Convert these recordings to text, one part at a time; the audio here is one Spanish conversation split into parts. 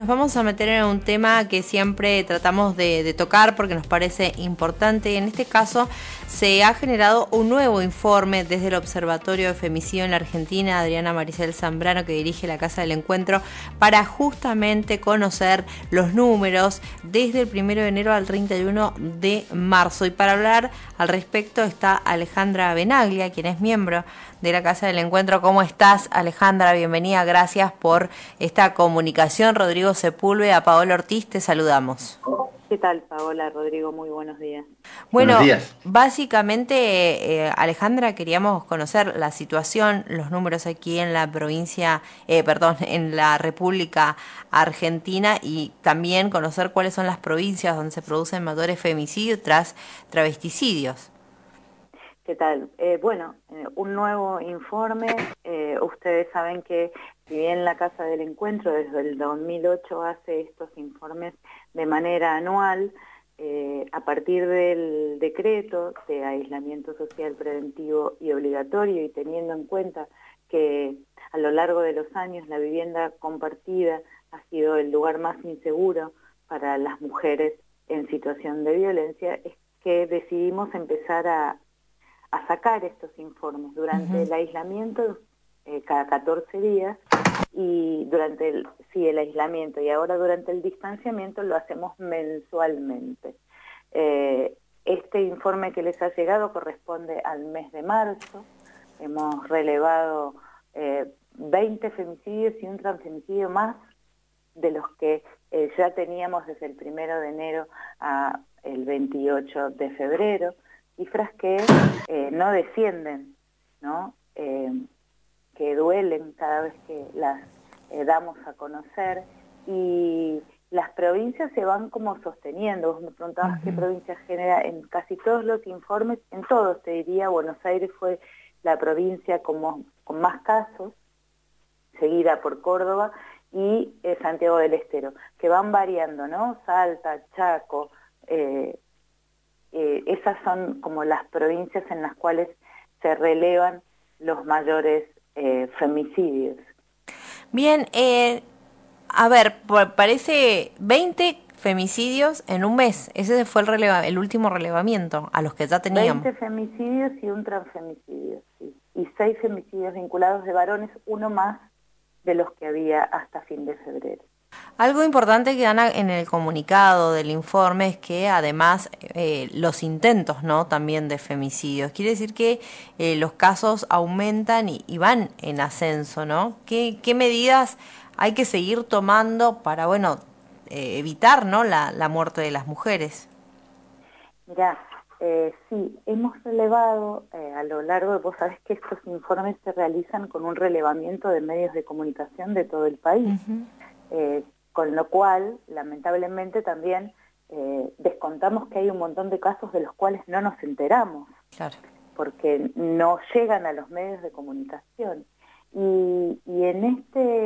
Nos vamos a meter en un tema que siempre tratamos de tocar porque nos parece importante. En este caso se ha generado un nuevo informe desde el Observatorio de Femicidio en la Argentina, Adriana Maricel Zambrano, que dirige la Casa del Encuentro, para justamente conocer los números desde el 1 de enero al 31 de marzo. Y para hablar al respecto está Alejandra Benaglia, quien es miembro de la Casa del Encuentro. ¿Cómo estás, Alejandra? Bienvenida, gracias por esta comunicación. Rodrigo Sepúlveda, Paola Ortiz, te saludamos. ¿Qué tal, Paola? Rodrigo, muy buenos días. Bueno, Buenos días. básicamente, Alejandra, queríamos conocer la situación, los números aquí en la provincia, en la República Argentina, y también conocer cuáles son las provincias donde se producen mayores femicidios tras travesticidios. ¿Qué tal? Un nuevo informe. Ustedes saben que si bien la Casa del Encuentro desde el 2008 hace estos informes de manera anual, a partir del decreto de aislamiento social preventivo y obligatorio, y teniendo en cuenta que a lo largo de los años la vivienda compartida ha sido el lugar más inseguro para las mujeres en situación de violencia, es que decidimos empezar a sacar estos informes durante el aislamiento, cada 14 días, y durante el aislamiento, y ahora durante el distanciamiento lo hacemos mensualmente. Este informe que les ha llegado corresponde al mes de marzo. Hemos relevado 20 femicidios y un transfemicidio más de los que ya teníamos desde el 1 de enero a el 28 de febrero, cifras que no descienden, ¿no? Que duelen cada vez que las damos a conocer, y las provincias se van como sosteniendo. Vos me preguntabas qué provincia genera. En casi todos los informes, en todos te diría, Buenos Aires fue la provincia con más casos, seguida por Córdoba y Santiago del Estero, que van variando, ¿no? Salta, Chaco, esas son como las provincias en las cuales se relevan los mayores femicidios. Bien, a ver, parece 20 femicidios en un mes. Ese fue el último relevamiento a los que ya teníamos. 20 femicidios y un transfemicidio, sí. Y 6 femicidios vinculados de varones, uno más de los que había hasta fin de febrero. Algo importante que dan en el comunicado del informe es que además los intentos, ¿no?, también de femicidios. Quiere decir que los casos aumentan y van en ascenso, ¿no? ¿Qué medidas hay que seguir tomando para, bueno, evitar, ¿no?, la muerte de las mujeres? Mirá, sí, hemos relevado a lo largo vos sabés que estos informes se realizan con un relevamiento de medios de comunicación de todo el país. Con lo cual, lamentablemente también descontamos que hay un montón de casos de los cuales no nos enteramos, Claro. porque no llegan a los medios de comunicación. Y en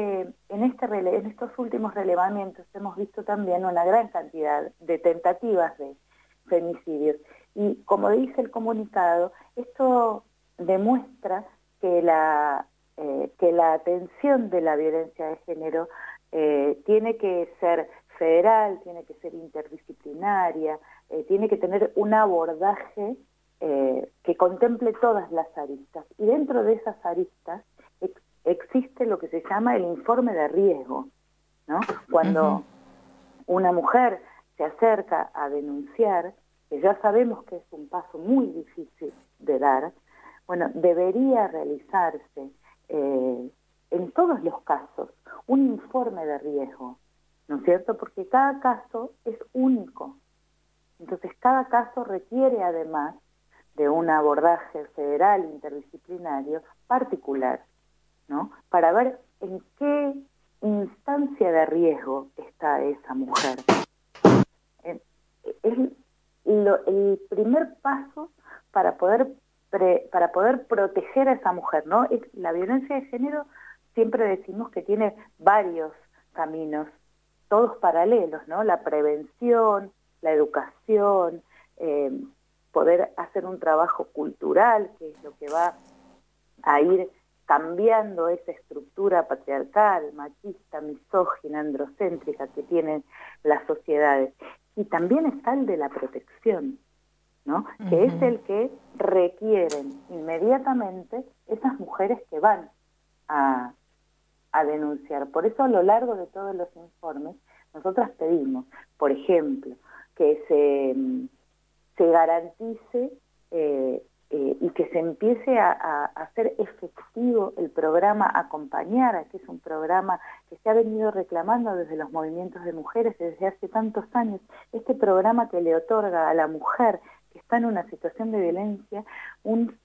estos últimos relevamientos hemos visto también una gran cantidad de tentativas de femicidios. Y como dice el comunicado, esto demuestra que la atención de la violencia de género tiene que ser federal, tiene que ser interdisciplinaria, tiene que tener un abordaje que contemple todas las aristas. Y dentro de esas aristas existe lo que se llama el informe de riesgo, ¿no? Cuando una mujer se acerca a denunciar, que ya sabemos que es un paso muy difícil de dar, bueno, debería realizarse en todos los casos un informe de riesgo, ¿no es cierto? Porque cada caso es único. Entonces, cada caso requiere además de un abordaje federal interdisciplinario particular, ¿no? Para ver en qué instancia de riesgo está esa mujer. Es el primer paso para poder proteger a esa mujer, ¿no? La violencia de género, siempre decimos que tiene varios caminos, todos paralelos, ¿no? La prevención, la educación, poder hacer un trabajo cultural, que es lo que va a ir cambiando esa estructura patriarcal, machista, misógina, androcéntrica que tienen las sociedades. Y también está el de la protección, ¿no? Que es el que requieren inmediatamente esas mujeres que van a denunciar. Por eso a lo largo de todos los informes nosotras pedimos, por ejemplo, que se garantice y que se empiece a hacer efectivo el programa Acompañar, que es un programa que se ha venido reclamando desde los movimientos de mujeres desde hace tantos años. Este programa que le otorga a la mujer que está en una situación de violencia un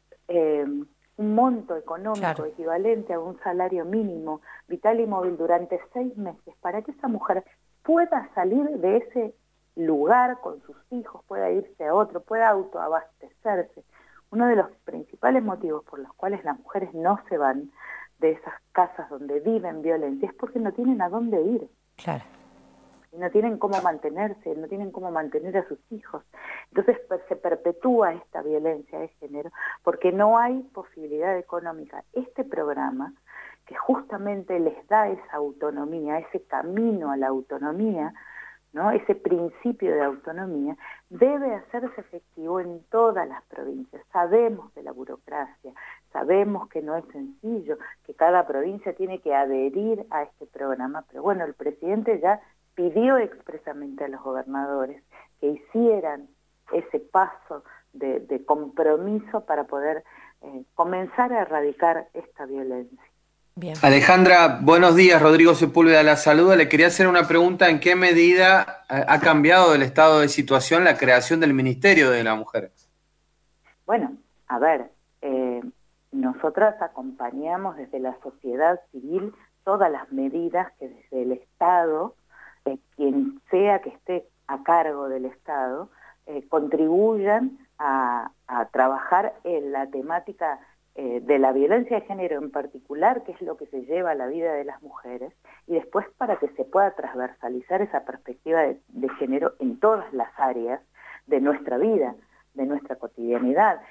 monto económico equivalente a un salario mínimo, vital y móvil, durante 6 meses, para que esa mujer pueda salir de ese lugar con sus hijos, pueda irse a otro, pueda autoabastecerse. Uno de los principales motivos por los cuales las mujeres no se van de esas casas donde viven violencia es porque no tienen a dónde ir. Claro. Y no tienen cómo mantenerse, no tienen cómo mantener a sus hijos. Entonces se perpetúa esta violencia de género porque no hay posibilidad económica. Este programa, que justamente les da esa autonomía, ese camino a la autonomía, ¿no? Ese principio de autonomía, debe hacerse efectivo en todas las provincias. Sabemos de la burocracia, sabemos que no es sencillo, que cada provincia tiene que adherir a este programa, pero bueno, el presidente ya pidió expresamente a los gobernadores que hicieran ese paso de compromiso para poder comenzar a erradicar esta violencia. Bien. Alejandra, buenos días. Rodrigo Sepúlveda la saluda. Le quería hacer una pregunta: ¿en qué medida ha cambiado el estado de situación la creación del Ministerio de la Mujer? Bueno, a ver, nosotras acompañamos desde la sociedad civil todas las medidas que desde el Estado, quien sea que esté a cargo del Estado, contribuyan a trabajar en la temática de la violencia de género en particular, que es lo que se lleva a la vida de las mujeres, y después para que se pueda transversalizar esa perspectiva de género en todas las áreas de nuestra vida, de nuestra cotidianidad.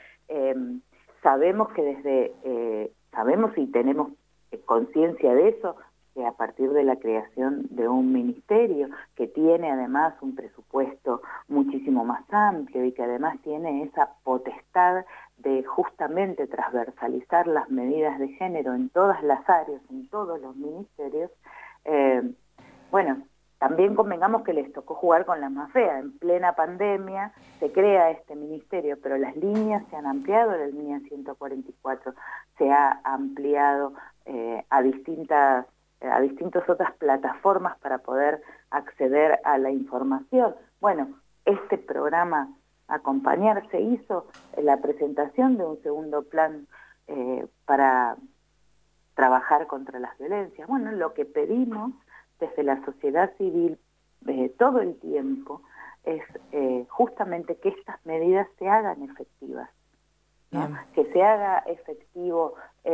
Sabemos que sabemos y tenemos conciencia de eso, que a partir de la creación de un ministerio que tiene además un presupuesto muchísimo más amplio y que además tiene esa potestad de justamente transversalizar las medidas de género en todas las áreas, en todos los ministerios, bueno, también convengamos que les tocó jugar con la más fea. En plena pandemia se crea este ministerio, pero las líneas se han ampliado, la línea 144 se ha ampliado a distintas otras plataformas para poder acceder a la información. Bueno, este programa Acompañar se hizo la presentación de un segundo plan para trabajar contra las violencias. Bueno, lo que pedimos desde la sociedad civil todo el tiempo es justamente que estas medidas se hagan efectivas, ¿no? Que se haga efectivo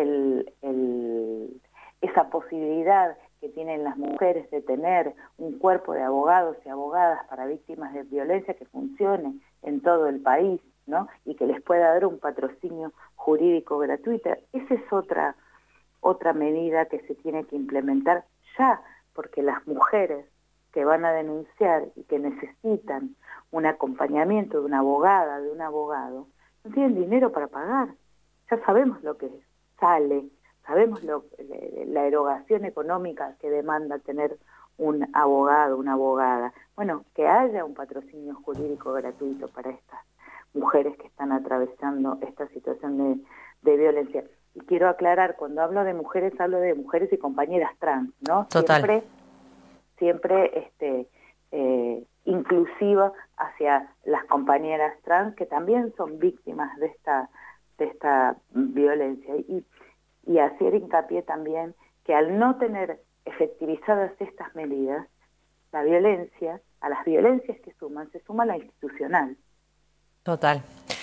esa posibilidad que tienen las mujeres de tener un cuerpo de abogados y abogadas para víctimas de violencia que funcione en todo el país, ¿no? Y que les pueda dar un patrocinio jurídico gratuito. Esa es otra medida que se tiene que implementar ya, porque las mujeres que van a denunciar y que necesitan un acompañamiento de una abogada, de un abogado, no tienen dinero para pagar. Ya sabemos lo que sale, sabemos la erogación económica que demanda tener un abogado, una abogada. Bueno, que haya un patrocinio jurídico gratuito para estas mujeres que están atravesando esta situación de violencia. Y quiero aclarar, cuando hablo de mujeres, hablo de mujeres y compañeras trans, ¿no? Total. Siempre inclusiva hacia las compañeras trans que también son víctimas de esta violencia. Y hacer hincapié también que al no tener efectivizadas estas medidas, la violencia, a las violencias que se suma la institucional. Total.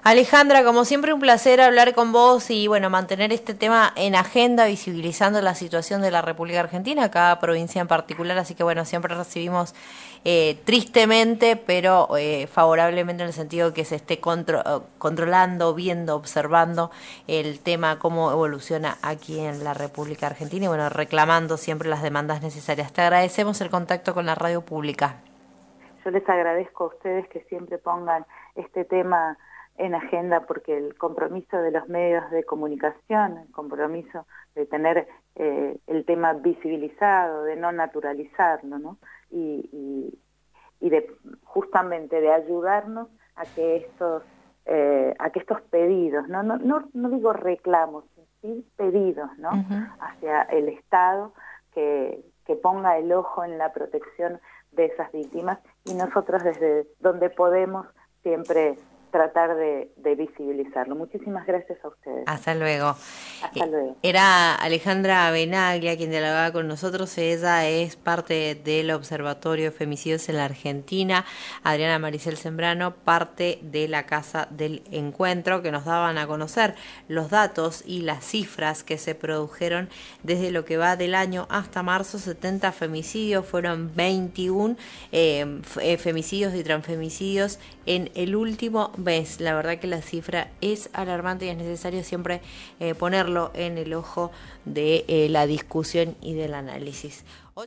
Alejandra, como siempre un placer hablar con vos y bueno, mantener este tema en agenda, visibilizando la situación de la República Argentina, cada provincia en particular, así que bueno, siempre recibimos tristemente, pero favorablemente en el sentido que se esté controlando, viendo, observando el tema, cómo evoluciona aquí en la República Argentina y bueno, reclamando siempre las demandas necesarias. Te agradecemos el contacto con la radio pública. Yo les agradezco a ustedes que siempre pongan este tema en agenda, porque el compromiso de los medios de comunicación, el compromiso de tener el tema visibilizado, de no naturalizarlo, ¿no? Y de justamente de ayudarnos a que estos pedidos, no digo reclamos, sí pedidos, ¿no? Hacia el Estado que ponga el ojo en la protección de esas víctimas, y nosotros desde donde podemos siempre tratar de visibilizarlo. Muchísimas gracias a ustedes. Hasta luego. Hasta luego. Era Alejandra Benaglia quien dialogaba con nosotros. Ella es parte del Observatorio de Femicidios en la Argentina. Adriana Maricel Sembrano, parte de la Casa del Encuentro, que nos daban a conocer los datos y las cifras que se produjeron desde lo que va del año hasta marzo. 70 femicidios, fueron 21 femicidios y transfemicidios en el último mes. La verdad que la cifra es alarmante y es necesario siempre ponerlo en el ojo de la discusión y del análisis.